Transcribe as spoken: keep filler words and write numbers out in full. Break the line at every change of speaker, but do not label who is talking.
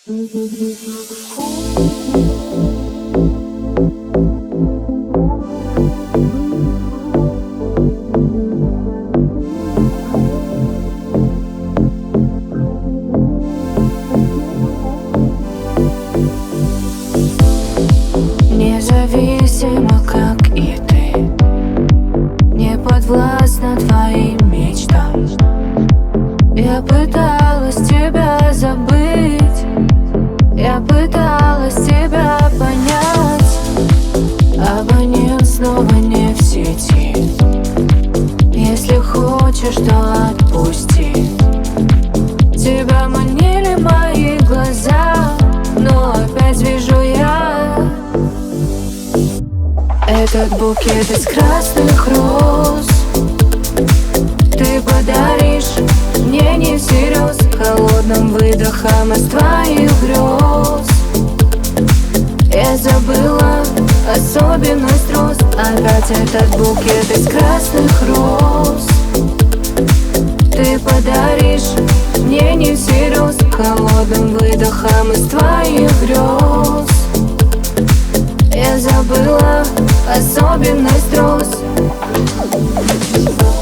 Независимо, как и ты, не подвластна твоим мечтам. Я пыталась тебя забыть, я пыталась тебя понять. Абонент снова не в сети. Если хочешь, то отпусти. Тебя манили мои глаза, но опять вижу я этот букет из красных роз. Ты подаришь мне не всерьез, холодным выдохом из твоих грез. Я забыла особенность роз, опять этот букет из красных роз. Ты подаришь мне не всерьез, холодным выдохом из твоих грез. Я забыла особенность роз.